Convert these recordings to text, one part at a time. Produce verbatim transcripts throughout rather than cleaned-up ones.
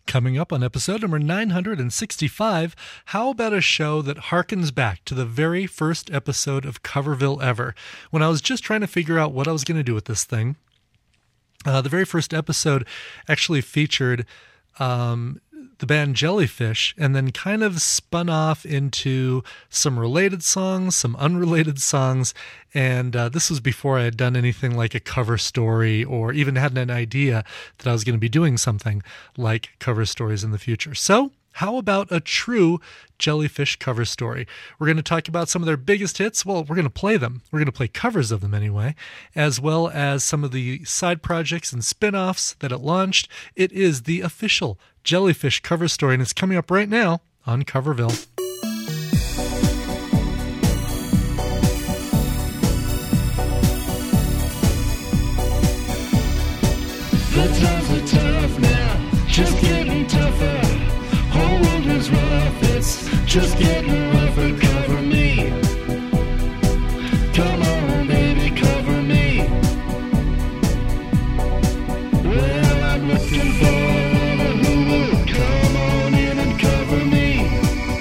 Coming up on episode number nine hundred sixty-five, how about a show that harkens back to the very first episode of Coverville ever? When I was just trying to figure out what I was going to do with this thing, uh, the very first episode actually featured um, the band Jellyfish, and then kind of spun off into some related songs, some unrelated songs, and uh, this was before I had done anything like a cover story or even had an idea that I was going to be doing something like cover stories in the future. So how about a true Jellyfish cover story? We're going to talk about some of their biggest hits. Well, we're going to play them. We're going to play covers of them anyway, as well as some of the side projects and spin-offs that it launched. It is the official Jellyfish cover story, and it's coming up right now on Coverville. The times are tough now, just getting tougher. Whole world is rough, it's just getting rougher. Cover me, come on baby, cover me. Well, I'm looking for who will come on in and cover me.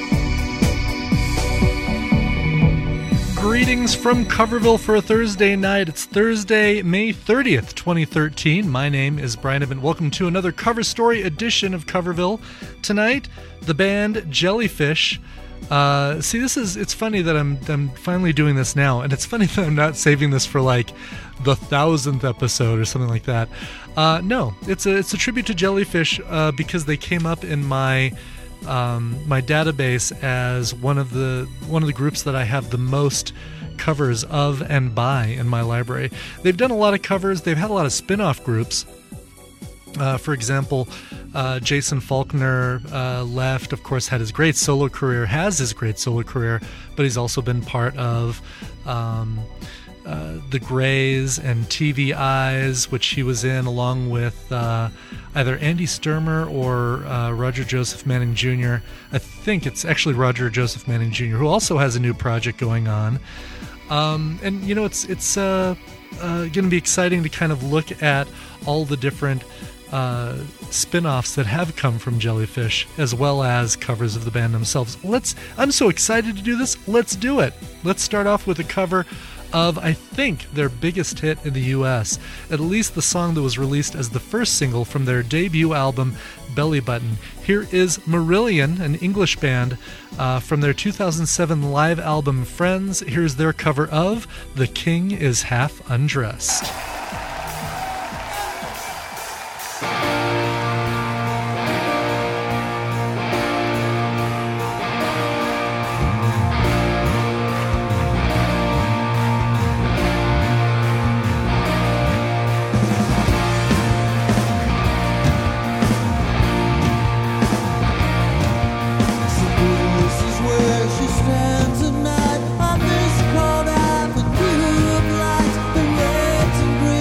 Greetings from Coverville for a Thursday night. It's Thursday, May thirtieth, twenty thirteen. My name is Brian Ebbett. Welcome to another cover story edition of Coverville. Tonight, the band Jellyfish. Uh, see, this is, it's funny that I'm I'm finally doing this now, and it's funny that I'm not saving this for like the thousandth episode or something like that. Uh, no, it's a it's a tribute to Jellyfish uh, because they came up in my um, my database as one of the one of the groups that I have the most covers of and by in my library. They've done a lot of covers. They've had a lot of spin-off groups. Uh, for example, uh, Jason Faulkner uh, left, of course, had his great solo career, has his great solo career, but he's also been part of um, uh, The Greys and T V Eyes, which he was in along with uh, either Andy Sturmer or uh, Roger Joseph Manning Junior I think it's actually Roger Joseph Manning Junior, who also has a new project going on. Um, and, you know, it's, it's uh, uh, going to be exciting to kind of look at all the different uh, spin-offs that have come from Jellyfish, as well as covers of the band themselves. Let's, I'm so excited to do this. Let's do it. Let's start off with a cover of, I think, their biggest hit in the U S, at least the song that was released as the first single from their debut album, Belly Button. Here is Marillion, an English band, uh, from their two thousand seven live album Friends. Here's their cover of The King is Half Undressed. Stands at night on this cold avenue of light, the red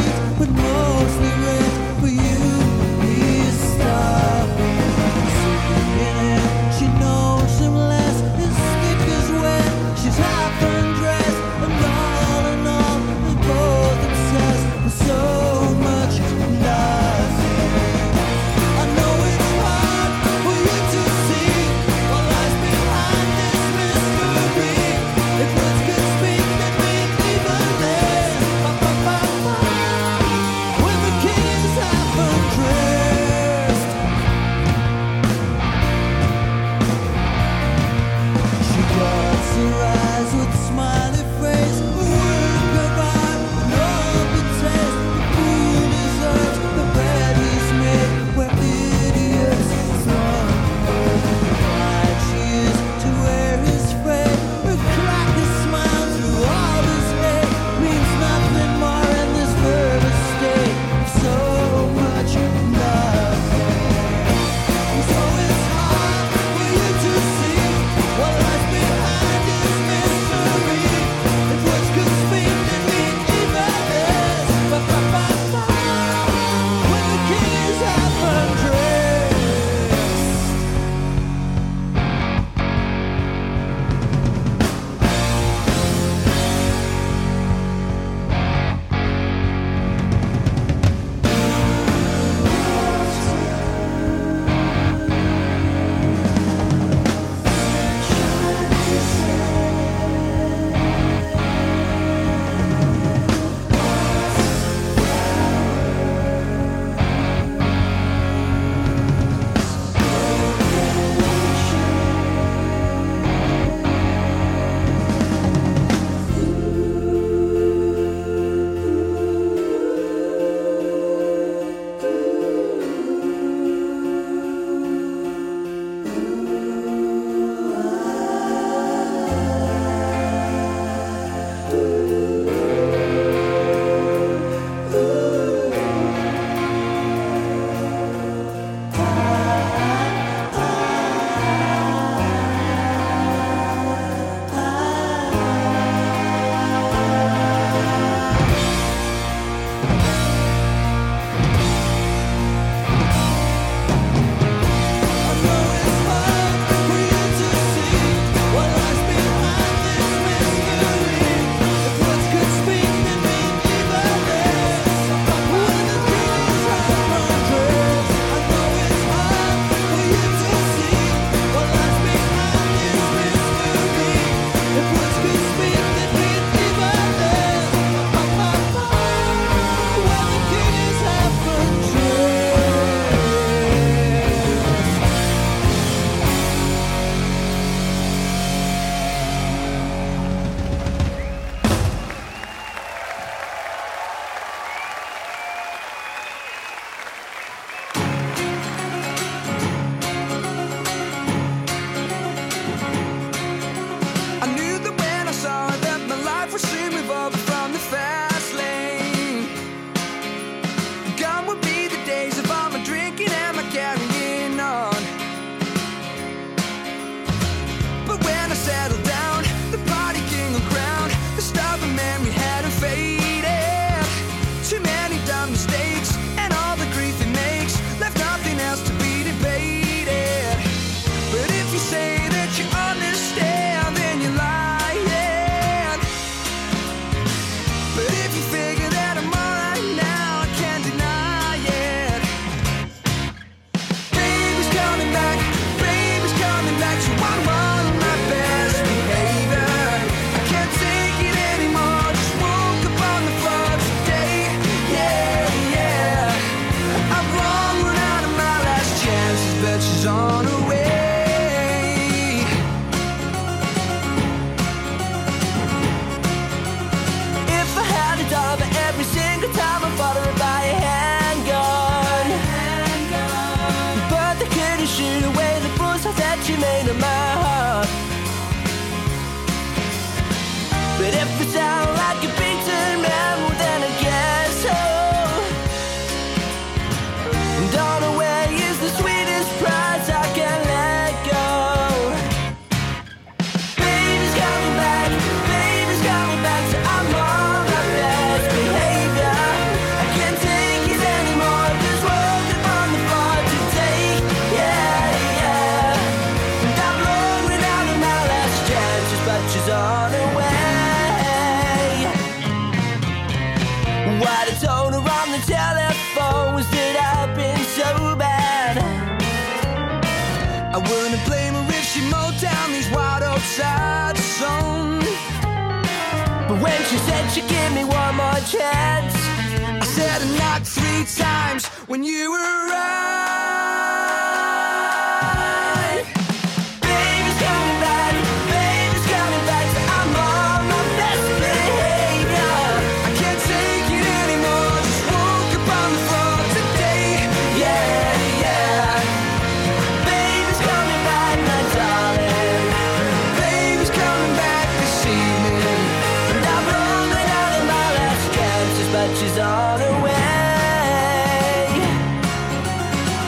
but she's on her way. If I had a dollar for every single time I thought I would buy a handgun, but they couldn't shoot away the bullets that you made in my heart. But if I sound like a beaten man, well then I guess so. Dawn away is the sweetest prize I can let go. Baby's coming back, baby's coming back, so I'm on my best behavior. I can't take it anymore, just woke up on the floor to take, yeah, yeah. And I'm rolling out of my last chances, but she's on her way. What I told her on the telephone was that I've been so bad. I wouldn't blame her if she mowed down these wild outside songs. But when she said she'd give me one more chance, I said I knocked three times when you were right. Baby's coming back, baby's coming back, so I'm on my best behavior. I can't take it anymore, just woke up on the floor today, yeah, yeah. Baby's coming back, my darling. Baby's coming back this evening. And I'm rolling out of my last chances, but she's on her way.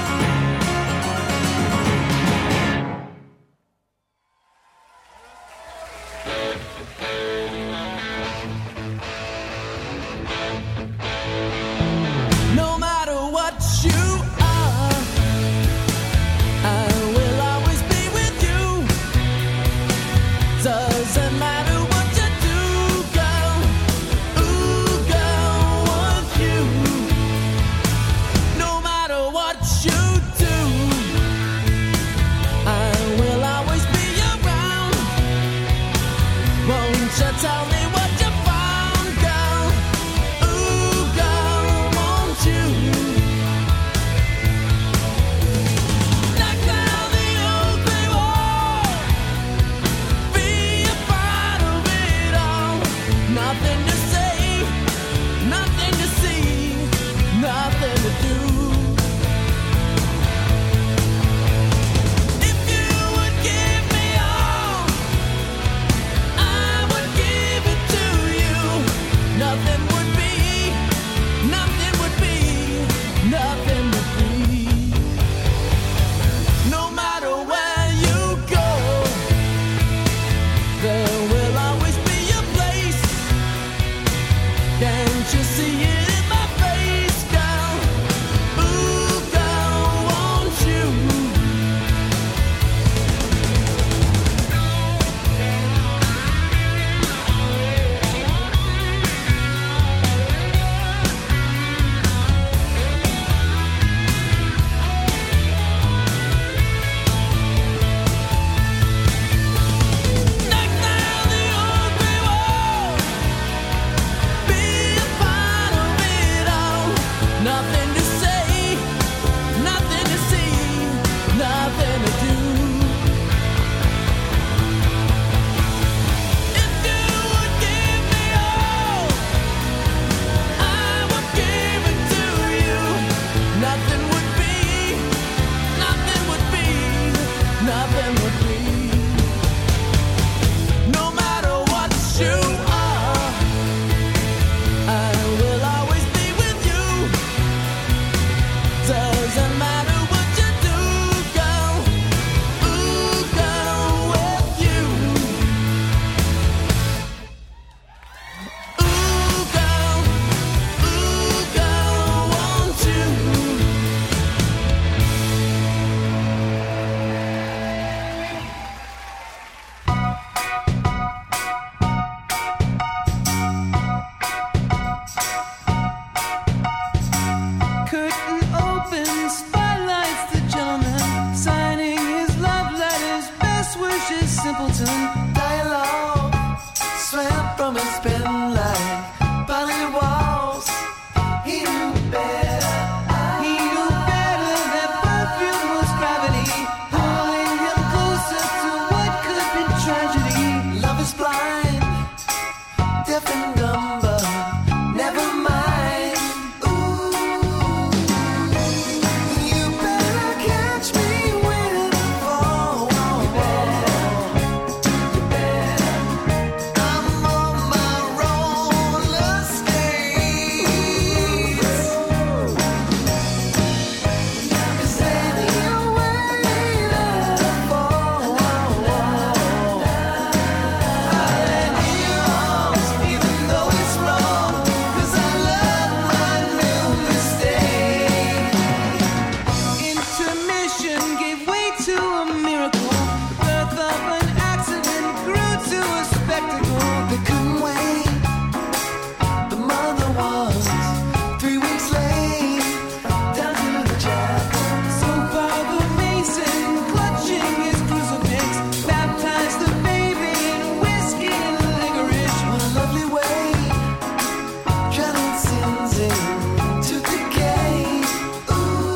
tradition gave way to a miracle. The birth of an accident grew to a spectacle. They couldn't wait. The mother was three weeks late. Down to the chapel. So Father Mason, clutching his crucifix, baptized the baby in whiskey and licorice. What a lovely way, drowning sins into decay. Ooh,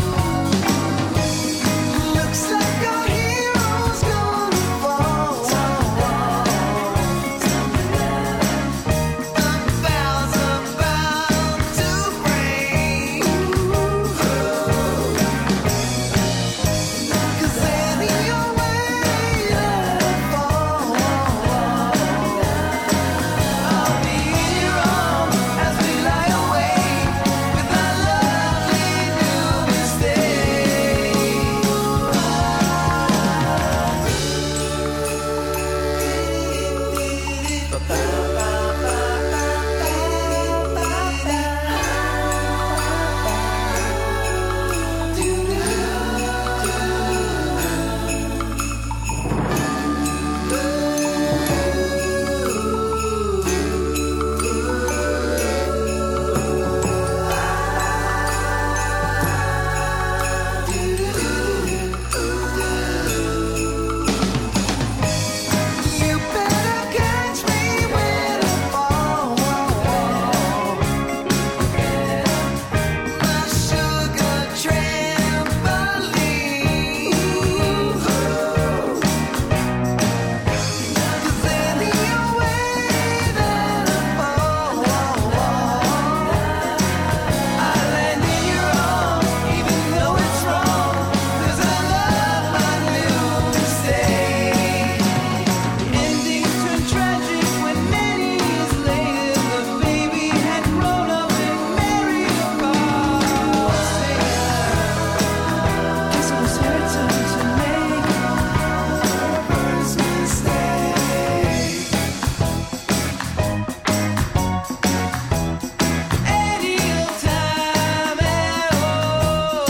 looks like our hero's gonna fall. The bell's about to break. 'Cause any way to fall, I'll be in your arms as we lie awake with our lovely new mistake. You better catch me when I fall. My sugar trampoline. 'Cause any way that I fall, I land in your arms, even though it's wrong. 'Cause I love my new mistake. Ending turned tragic when many years later the baby had grown up and married a boss. Guess it was her turn to make her first mistake. Any old time at all.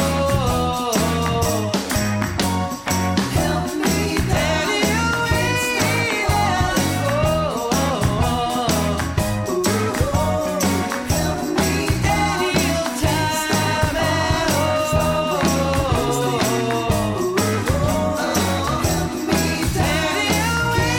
Help me, Daddy, away and go. Help me, any old time at all. Help me, Daddy, away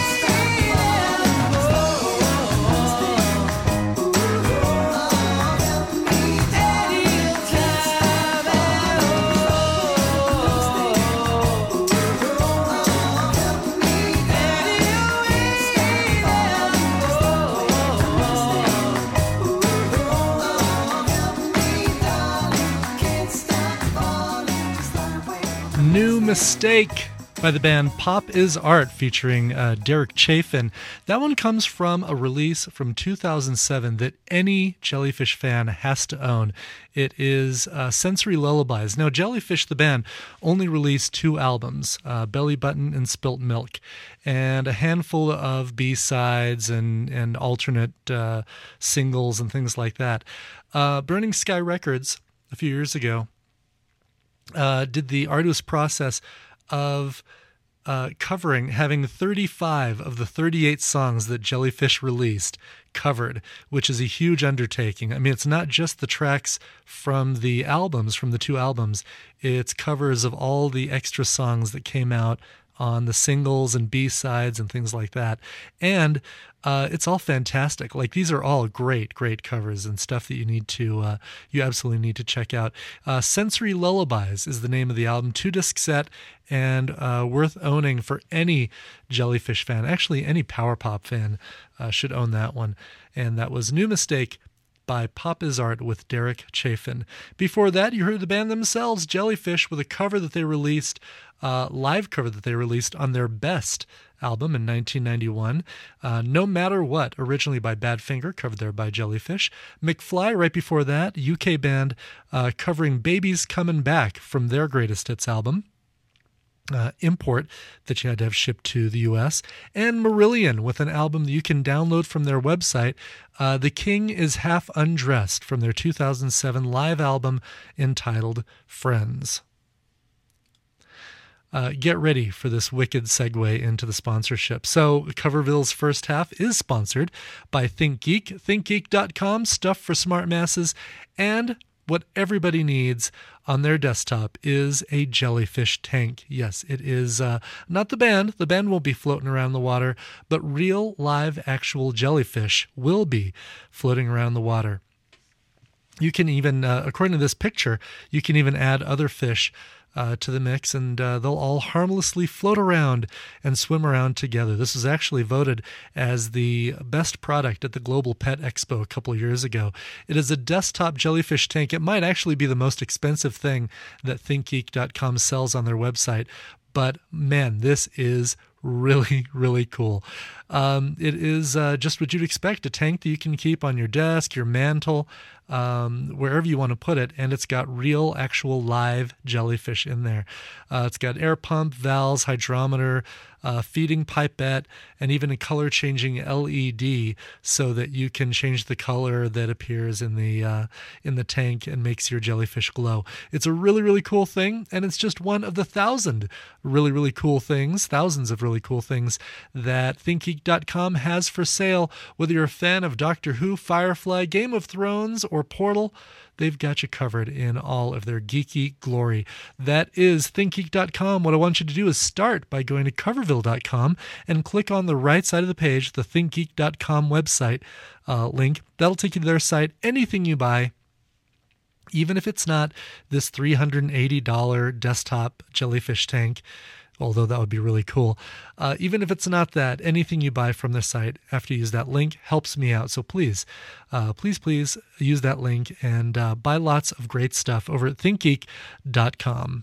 New Mistake by the band Pop Is Art featuring uh, Derek Chafin. That one comes from a release from two thousand seven that any Jellyfish fan has to own. It is uh, Sensory Lullabies. Now, Jellyfish, the band, only released two albums, uh, Belly Button and Spilt Milk, and a handful of B-sides and, and alternate uh, singles and things like that. Uh, Burning Sky Records, a few years ago, uh, did the arduous process of uh, covering, having thirty-five of the thirty-eight songs that Jellyfish released covered, which is a huge undertaking. I mean, it's not just the tracks from the albums, from the two albums, it's covers of all the extra songs that came out on the singles and B-sides and things like that. And uh, it's all fantastic. Like, these are all great, great covers and stuff that you need to, uh, you absolutely need to check out. Uh, Sensory Lullabies is the name of the album, two-disc set, and uh, worth owning for any Jellyfish fan. Actually, any Power Pop fan uh, should own that one. And that was New Mistake by Pop Is Art with Derek Chafin. Before that, you heard the band themselves, Jellyfish, with a cover that they released, uh, live cover that they released on their Best album in nineteen ninety-one. Uh, No Matter What, originally by Badfinger, covered there by Jellyfish. McFly, right before that, U K band uh, covering Baby's Comin' Back from their greatest hits album. Uh, import that you had to have shipped to the U S, and Marillion with an album that you can download from their website, uh, The King is Half Undressed, from their two thousand seven live album entitled Friends. uh, get ready for this wicked segue into the sponsorship. So Coverville's first half is sponsored by ThinkGeek, think geek dot com, stuff for smart masses, and what everybody needs on their desktop is a jellyfish tank. Yes, it is uh, not the band. The band won't be floating around the water, but real, live, actual jellyfish will be floating around the water. You can even, uh, according to this picture, you can even add other fish Uh, to the mix, and uh, they'll all harmlessly float around and swim around together. This was actually voted as the best product at the Global Pet Expo a couple of years ago. It is a desktop jellyfish tank. It might actually be the most expensive thing that think geek dot com sells on their website, but man, this is really, really cool. Um, it is uh, just what you'd expect, a tank that you can keep on your desk, your mantle, um, wherever you want to put it, and it's got real, actual, live jellyfish in there. Uh, it's got air pump, valves, hydrometer, uh, feeding pipette, and even a color-changing L E D so that you can change the color that appears in the uh, in the tank and makes your jellyfish glow. It's a really, really cool thing, and it's just one of the thousand really, really cool things, thousands of really cool things that think geek dot com has for sale. Whether you're a fan of Doctor Who, Firefly, Game of Thrones, or Portal, they've got you covered in all of their geeky glory. That is think geek dot com. What I want you to do is start by going to coverville dot com and click on the right side of the page, the think geek dot com website uh, link. That'll take you to their site. Anything you buy, even if it's not this three hundred eighty dollars desktop jellyfish tank, although that would be really cool. Uh, even if it's not that, anything you buy from their site after you use that link helps me out. So please, uh, please, please use that link and uh, buy lots of great stuff over at think geek dot com.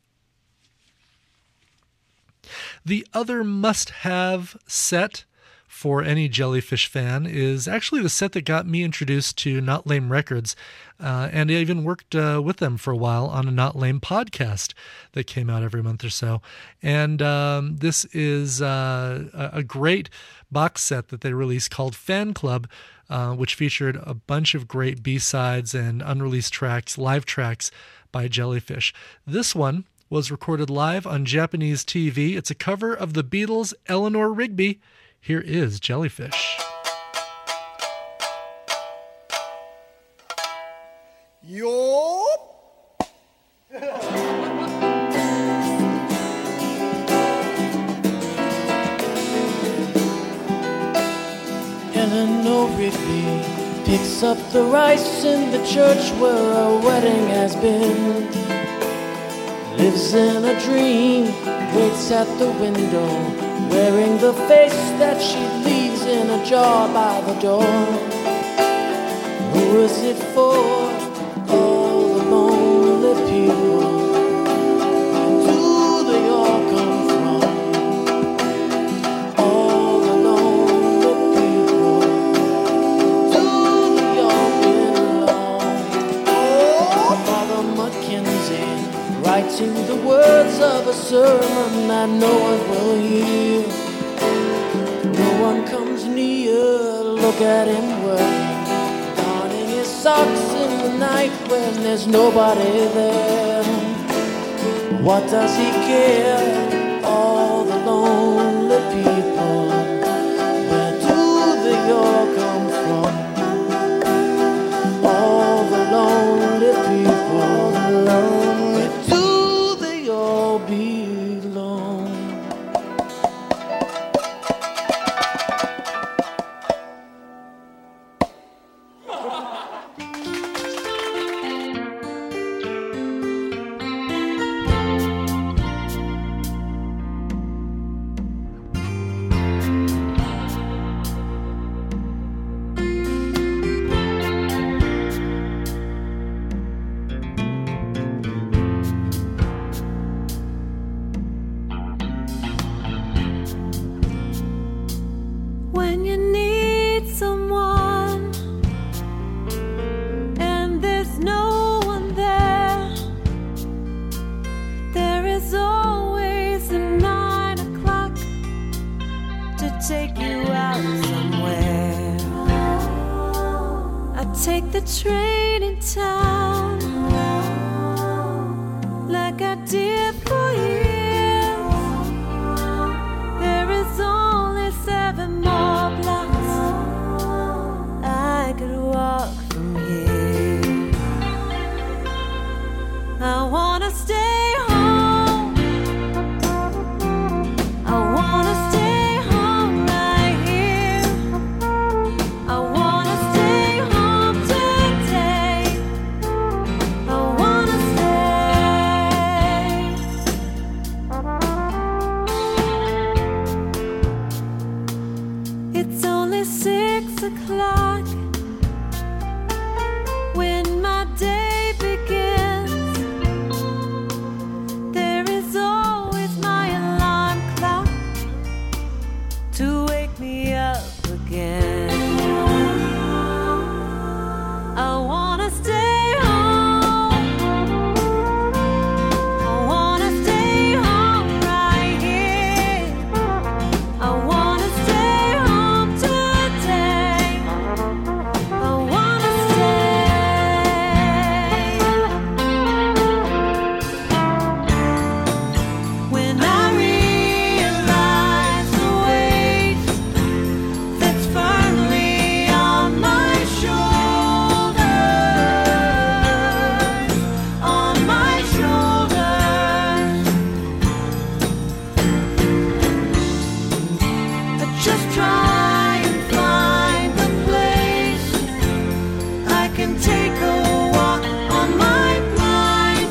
The other must-have set for any jellyfish fan is actually the set that got me introduced to Not Lame Records, uh, and I even worked uh, with them for a while on a Not Lame podcast that came out every month or so. And um, this is uh, a great box set that they released called Fan Club, uh, which featured a bunch of great B-sides and unreleased tracks, live tracks by Jellyfish. This one was recorded live on Japanese T V. It's a cover of the Beatles' Eleanor Rigby. Here is Jellyfish. Yo! Eleanor Rigby picks up the rice in the church where a wedding has been. Lives in a dream, waits at the window, wearing the face that she leaves in a jar by the door. Who is it for? All the lonely people. Where do they all come from? All the lonely people. Do they all belong? Oh, Father Mackenzie, writing the words of a sermon that no one will hear. No one comes near, look at him working, darning his socks in the night when there's nobody there. What does he care? All the lonely people, where do they all come from? All the lonely people, where do they all belong? When you need someone and there's no one there, there is always a nine o'clock to take you out somewhere. I take the train in town like I did for years. the clock when my day begins. There is always my alarm clock to wake me up again. I wanna stay home. I wanna stay home right here. I wanna stay home today. I wanna stay. When I realize the weight that's firmly on my shoulders, on my shoulders, I just try and find a place I can take a walk on my blind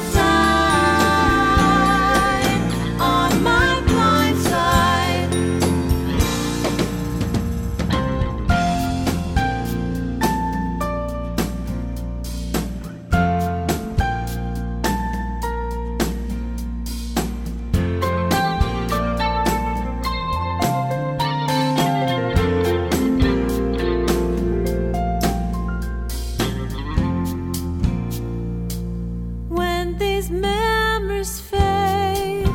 side, on my blind side. When these memories fade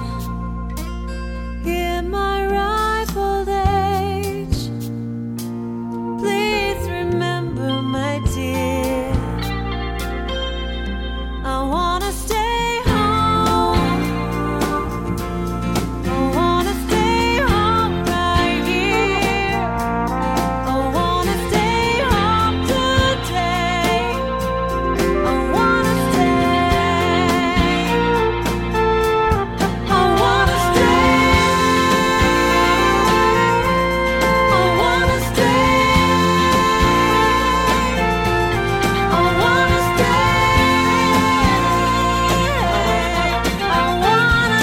in my ripe old age, please remember, my dear, I wanna stay home. I wanna stay home right here. I wanna stay home today. I wanna stay. I wanna stay. I wanna stay. I wanna stay. I wanna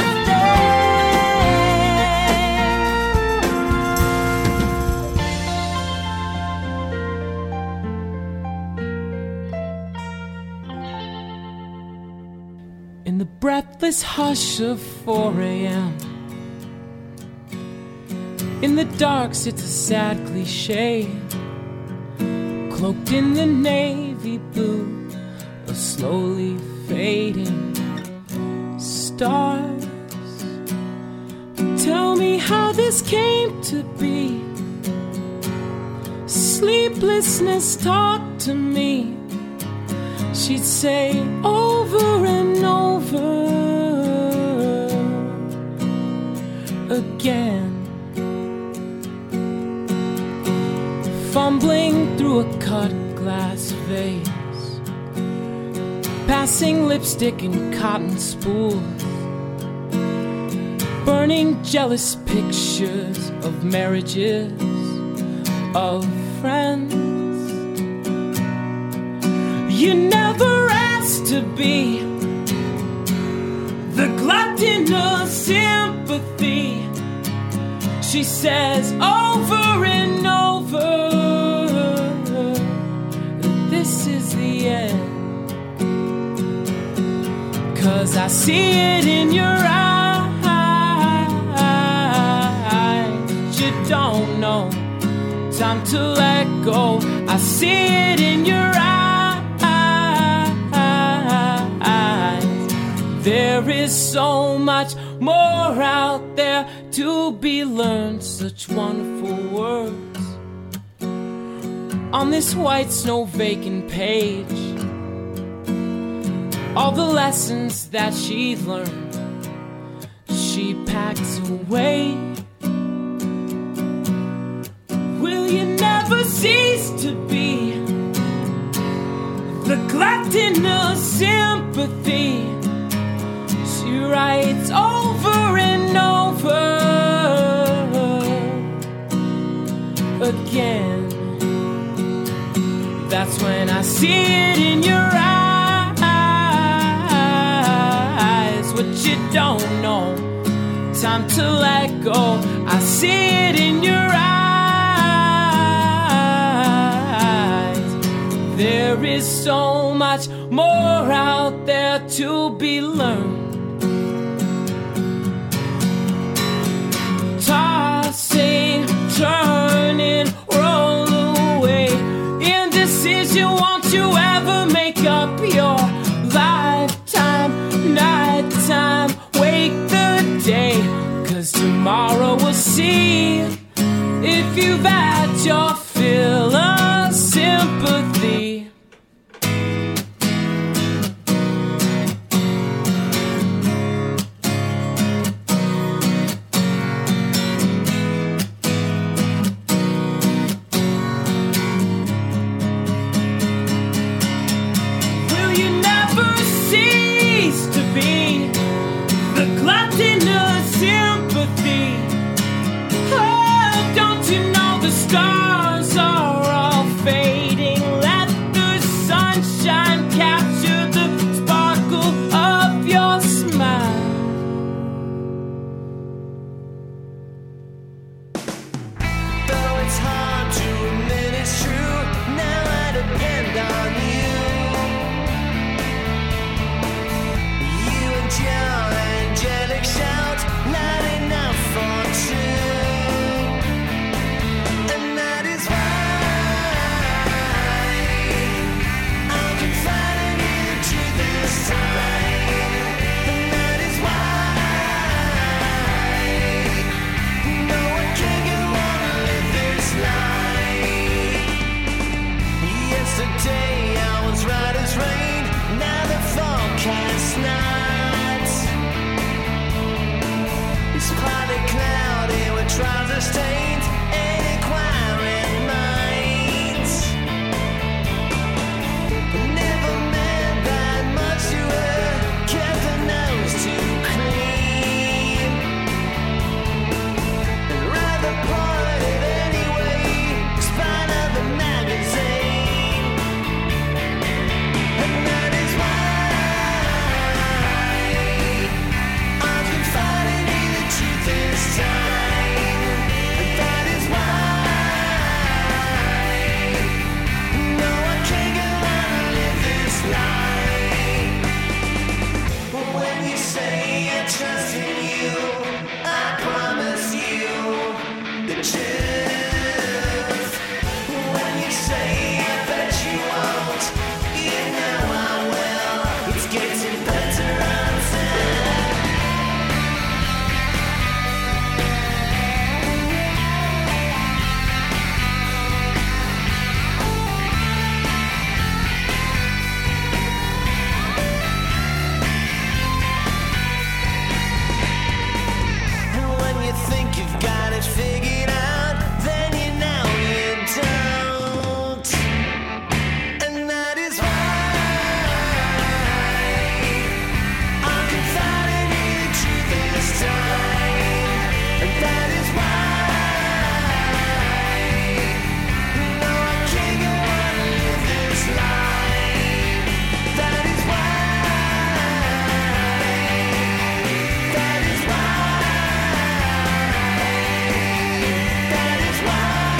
In the breathless hush of four a.m., in the dark sits a sad cliche, cloaked in the navy blue of slowly fading stars. Tell me how this came to be. Sleeplessness talked to me. She'd say over and over again, fumbling through a cut glass vase, passing lipstick and cotton spools, burning jealous pictures of marriages, of friends. You never asked to be the glutton of sympathy. She says over and over that this is the end. 'Cause I see it in your eyes. You don't know, time to let go. I see it in your eyes. There is so much more out there to be learned. Such wonderful words on this white snow vacant page. All the lessons that she's learned, she packs away. Will you never cease to be the glutton of sympathy? She writes over and over again. That's when I see it in your eyes. What you don't know, time to let go. I see it in your eyes. there is so much more out there to be learned. Tossing, turning, roll away. Indecision, won't you ever make up your lifetime, nighttime, wake the day? 'Cause tomorrow we'll see if you've had your fill of sympathy. Will you never cease to be the gluttonous sympathy? Oh, don't you know the stars are all fading? Let the sunshine capture the sparkle of your smile. Though it's hard to admit it's true, now I depend on you. You and your angelic shout, not enough for two. And that is why I'm confiding in the truth this time. And that is why no one can go on and live this life. Yesterday I was right as rain, now the forecast night. It's partly cloudy with trouser stains and inquiring minds. Never meant that much to her, kept her nose too clean. Rather part it anyway, spite of the magazine. And that is why I'm confiding in the truth this time. And that is why no one can go on and live this life. But when you say I trust in you, I promise you the truth. When you say I bet you won't, you know I will. It's getting better on time. And when you think you've got it figured out, then you know you don't. And that is why I'm confiding in the truth this time. And that is why no one can go on and live this life. That is why. That is why. That is why.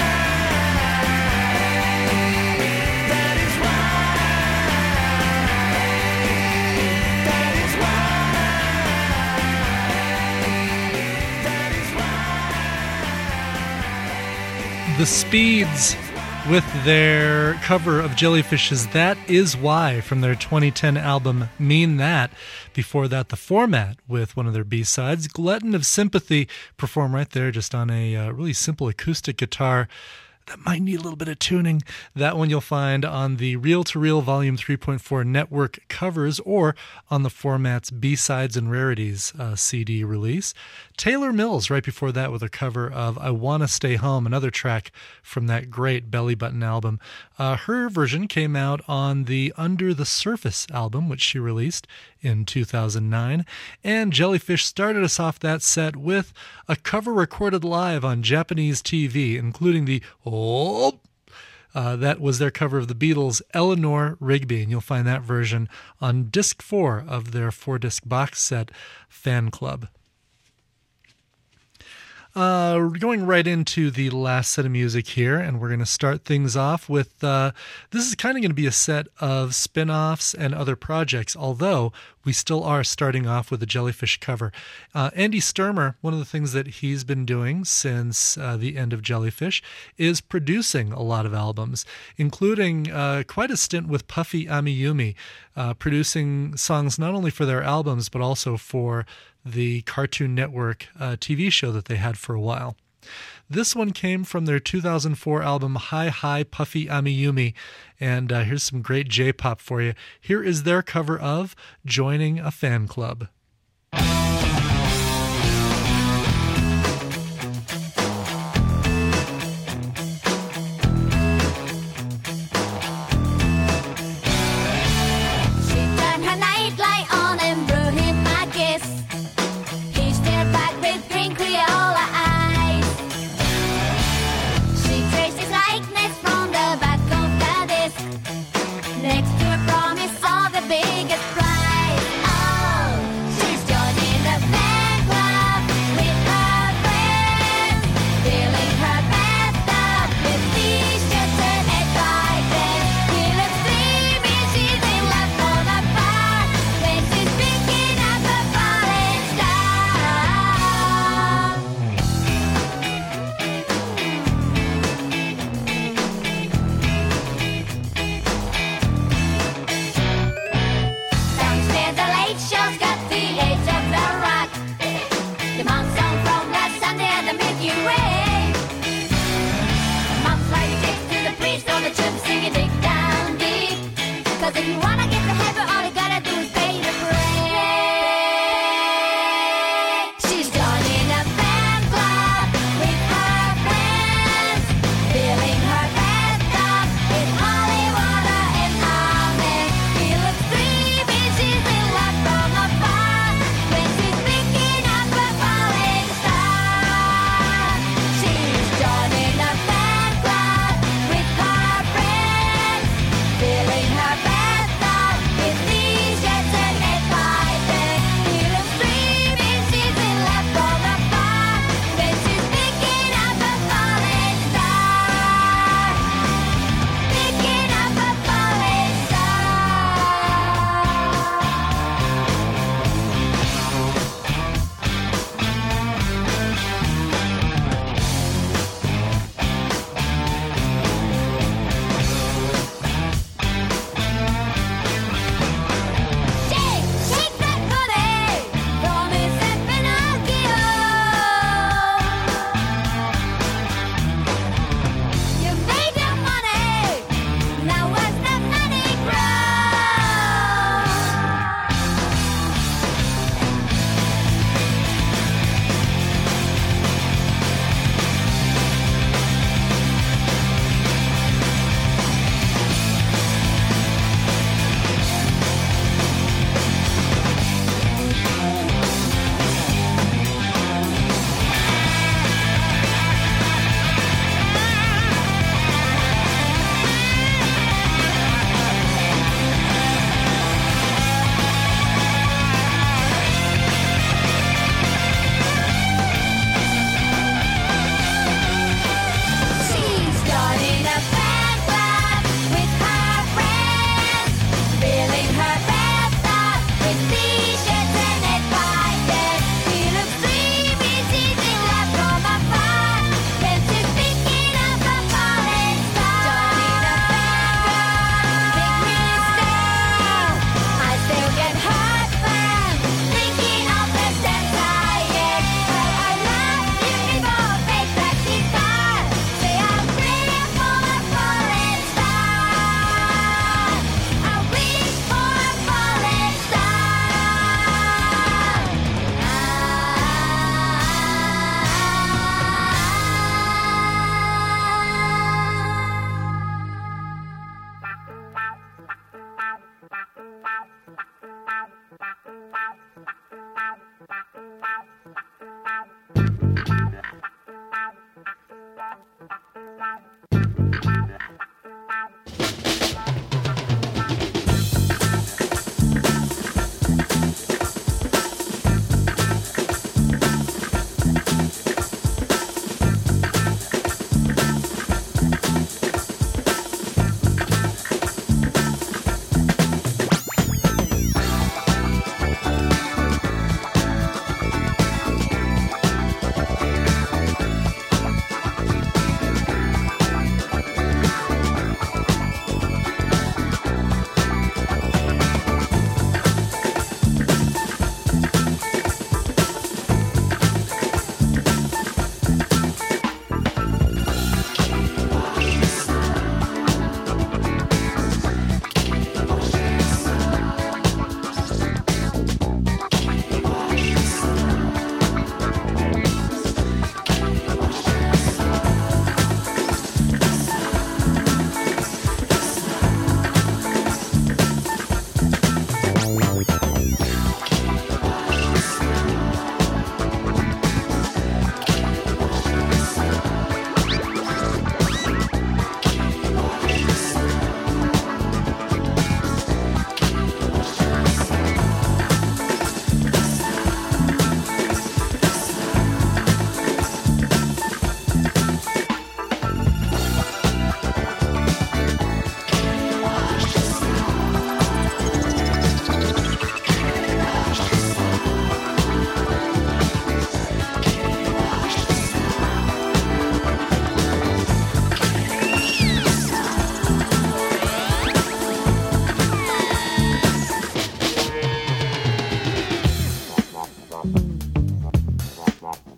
That is why. That is why. That is why. The Speeds with their cover of Jellyfish's That Is Why from their twenty ten album Mean That. Before that, The Format with one of their B-sides, Glutton of Sympathy, performed right there just on a uh, really simple acoustic guitar that might need a little bit of tuning. That one you'll find on the Reel to Reel Volume three point four Network covers or on the Format's B-Sides and Rarities uh, C D release. Taylor Mills right before that with a cover of I Wanna Stay Home, another track from that great Belly Button album. Uh, her version came out on the Under the Surface album, which she released in two thousand nine. And Jellyfish started us off that set with a cover recorded live on Japanese T V, including the Oh! Uh, that was their cover of the Beatles' Eleanor Rigby, and you'll find that version on disc four of their four-disc box set, Fan Club. Uh, we're going right into the last set of music here, and we're going to start things off with, uh, this is kind of going to be a set of spin-offs and other projects, although we still are starting off with a Jellyfish cover. Uh, Andy Sturmer, one of the things that he's been doing since uh, the end of Jellyfish is producing a lot of albums, including uh, quite a stint with Puffy Amiyumi, uh, producing songs not only for their albums, but also for the Cartoon Network uh, T V show that they had for a while. This one came from their two thousand four album Hi Hi Puffy Amiyumi, and uh, here's some great J-pop for you. Here is their cover of Joining a Fan Club. She turned her nightlight on and blew him a kiss. He stared back with green Crayola eyes. She traced his likeness from the back of the disc, next to a promise of the biggest prize. Oh, she's joining the fan club with her friends, feeling her best up with t-shirts and a dry dress. He looks dreamy, she's in love for the part when she's picking up a falling star. Downstairs, the late show's got the age of the rock, the monk song from last Sunday and the Milky Way. Mom's like take to the priest on the tube, singing dig down deep. 'Cause if you wanna get to heaven, all you gotta do is pay to pray. She's joining a fan club with her friends, feeling her best up with holy water and almonds. He looks dreamy, she's in love from afar when she's picking up a falling star. She's joining a fan club with her friends, feeling her best up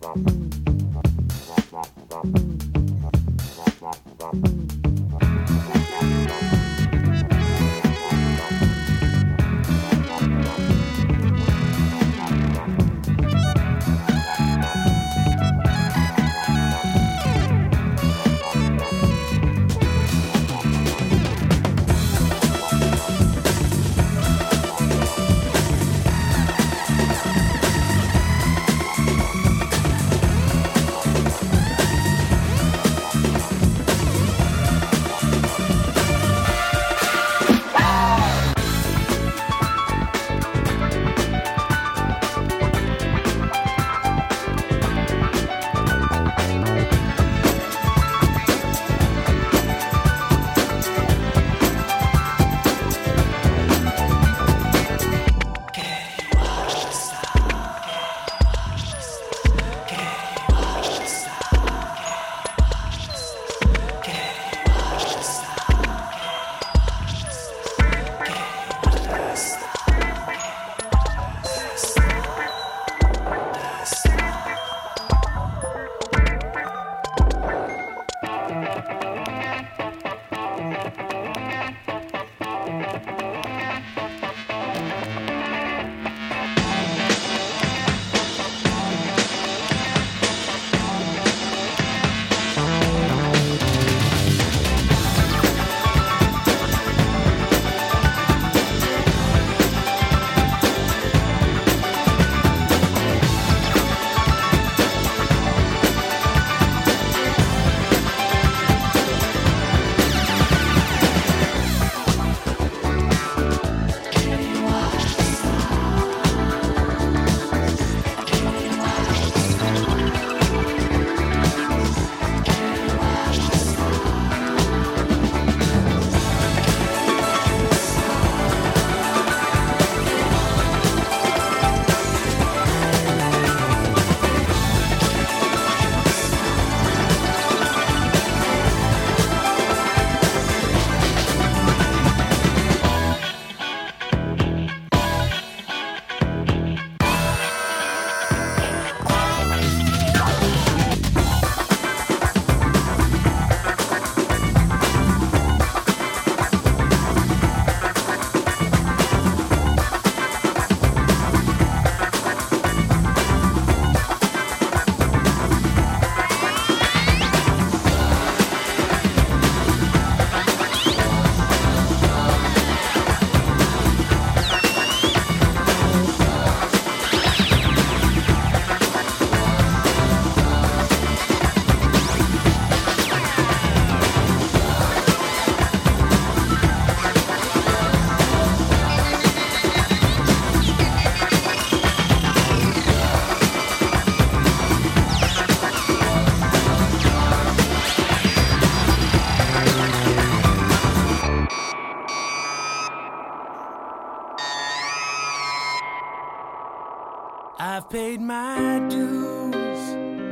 I've paid my dues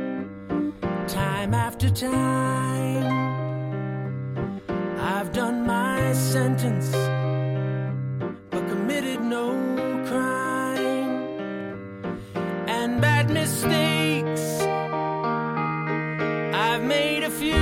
time after time. I've done my sentence but committed no crime. And bad mistakes I've made a few.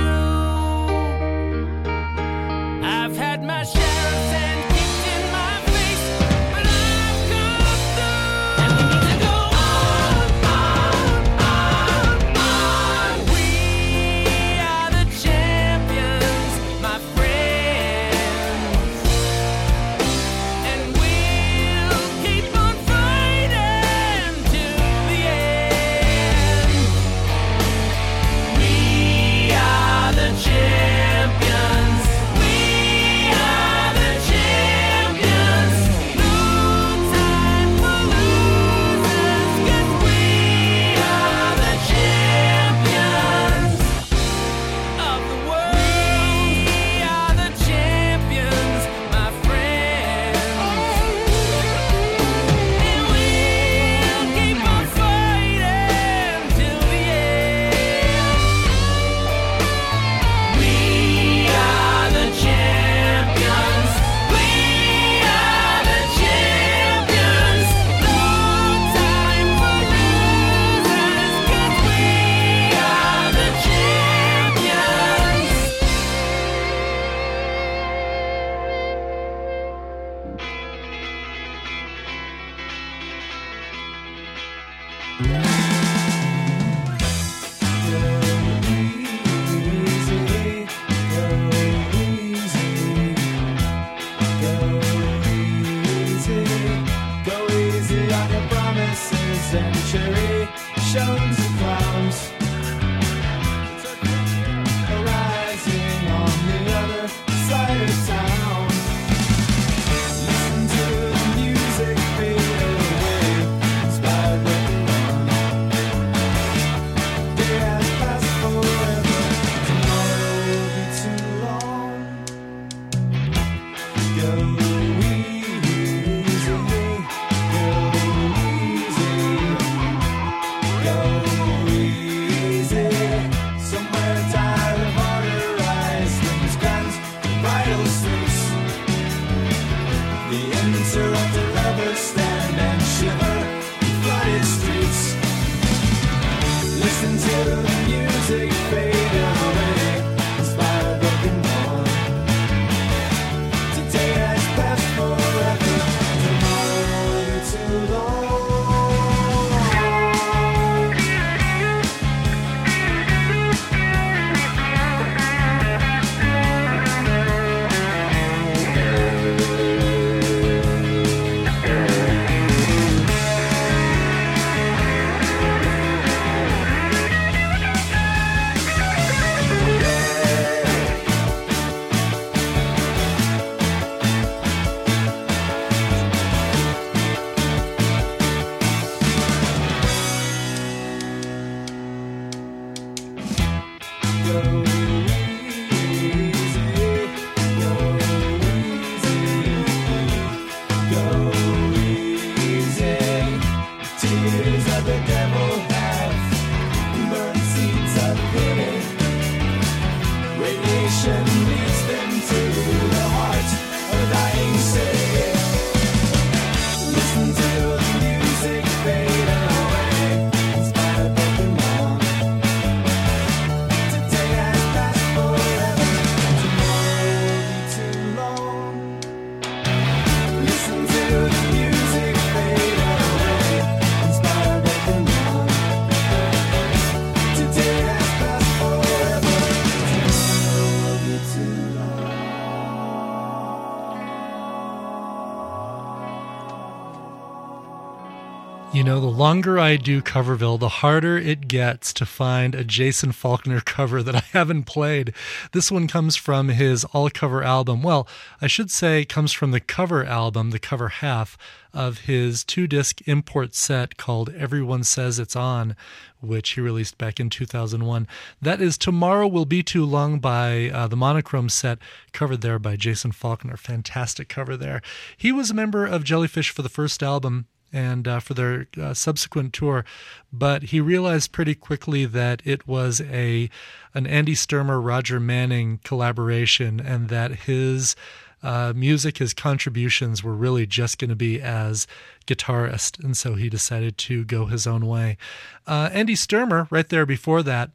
I've had my share of sand kicked in my face, but I've come through. And we need to go on, on, on, on. We are the champions, my friends. tons of clouds arising on the other side of town. Listen to the music fade away, inspired by the dawn. Day has passed forever, tomorrow will be too long. Go easy, go easy, go easy. Somewhere tired of order, eyes, things guns, vital sleeps. The interrupted lovers stand and shiver in flooded streets. Listen to the music fade away, inspired broken dawn. Today has passed forever, tomorrow will be too long. Go easy, go easy, go easy. Tears of the devil have burned seeds of pity. Radiation leads them to the heart of a dying city. Listen to the music fade away, inspired broken dawn. Today has passed forever, tomorrow will be too long. Listen to the music fade away, inspired broken dawn. Today has passed forever, tomorrow will be too long. You know, the longer I do Coverville, the harder it gets to find a Jason Falkner cover that I haven't played. This one comes from his all-cover album. Well, I should say comes from the cover album, the cover half of his two-disc import set called Everyone Says It's On, which he released back in two thousand one. That is Tomorrow Will Be Too Long by uh, the Monochrome set, covered there by Jason Falkner. Fantastic cover there. He was a member of Jellyfish for the first album, and uh, for their uh, subsequent tour, but he realized pretty quickly that it was a an Andy Sturmer, Roger Manning collaboration, and that his uh, music, his contributions were really just going to be as guitarist, and so he decided to go his own way. Uh, Andy Sturmer, right there before that,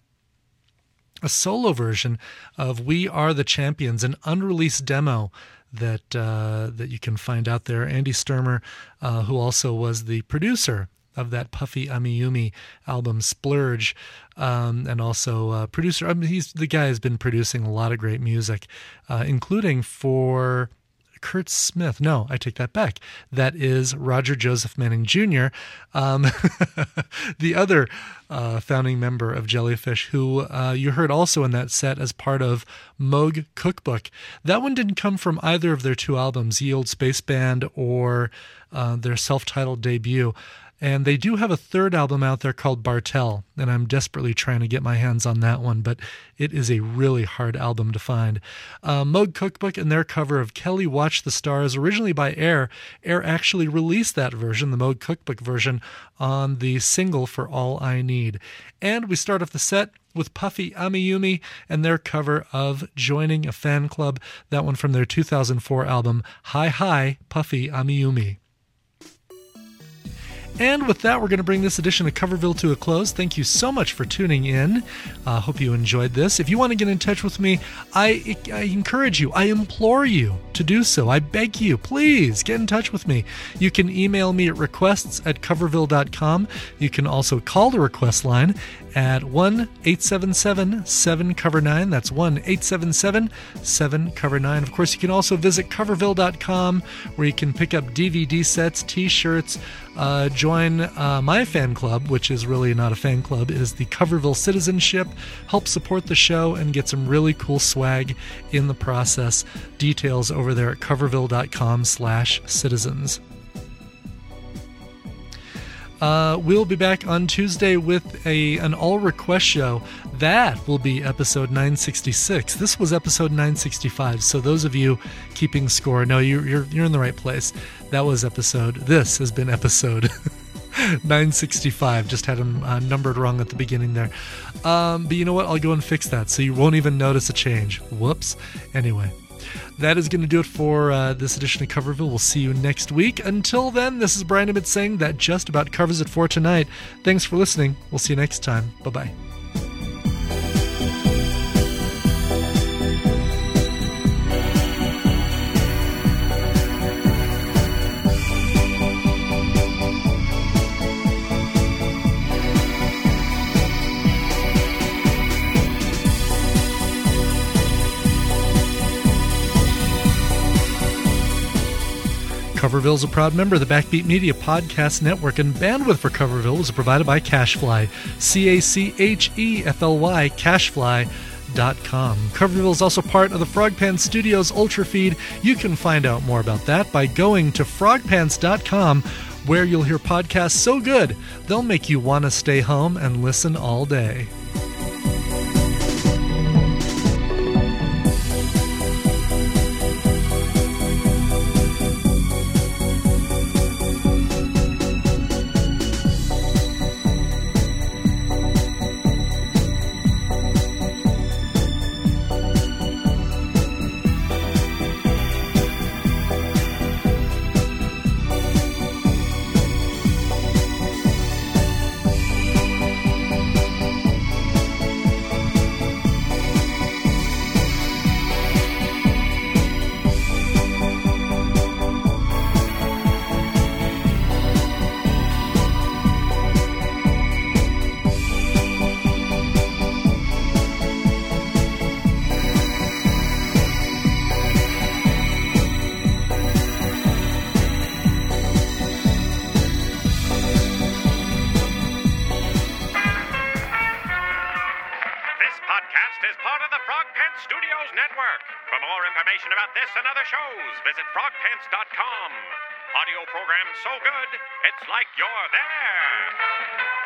a solo version of We Are the Champions, an unreleased demo that uh, that you can find out there. Andy Sturmer, uh, who also was the producer of that Puffy Amiyumi album Splurge, um, and also uh, producer. I mean, he's the guy has been producing a lot of great music, uh, including for Kurt Smith. No, I take that back. That is Roger Joseph Manning Junior, um, the other uh, founding member of Jellyfish, who uh, you heard also in that set as part of Moog Cookbook. That one didn't come from either of their two albums, Ye Old Space Band or uh, their self-titled debut. And they do have a third album out there called Bartell, and I'm desperately trying to get my hands on that one, but it is a really hard album to find. Uh, Moog Cookbook and their cover of Kelly Watch the Stars, originally by Air. Air actually released that version, the Moog Cookbook version, on the single For All I Need. And we start off the set with Puffy Amiyumi and their cover of Joining a Fan Club, that one from their two thousand four album, Hi Hi Puffy Amiyumi. And with that, we're going to bring this edition of Coverville to a close. Thank you so much for tuning in. I uh, hope you enjoyed this. If you want to get in touch with me, I, I encourage you, I implore you to to do so. I beg you, please get in touch with me. You can email me at requests at coverville dot com. You can also call the request line at one eight seven seven seven cover nine. That's one eight seven seven seven cover nine. Of course, you can also visit coverville dot com, where you can pick up D V D sets, t-shirts, uh, join uh, my fan club, which is really not a fan club. It is the Coverville Citizenship. Help support the show and get some really cool swag in the process. Details over there at coverville dot com slash citizens. Uh, we'll be back on Tuesday with a an all request show. That will be episode nine sixty-six. This was episode nine sixty-five. So those of you keeping score, no, you're you're you're in the right place. That was episode. This has been episode nine sixty-five. Just had them uh, numbered wrong at the beginning there. Um, but you know what? I'll go and fix that, so you won't even notice a change. Whoops. Anyway. That is going to do it for uh, this edition of Coverville. We'll see you next week. Until then, this is Brian Emmett saying that just about covers it for tonight. Thanks for listening. We'll see you next time. Bye-bye. Coverville is a proud member of the Backbeat Media Podcast Network, and bandwidth for Coverville is provided by Cachefly, C A C H E F L Y, cachefly dot com. Coverville is also part of the Frogpants Studios Ultra Feed. You can find out more about that by going to frog pants dot com, where you'll hear podcasts so good they'll make you want to stay home and listen all day. Studios Network. For more information about this and other shows, visit frog pants dot com. Audio program so good, it's like you're there.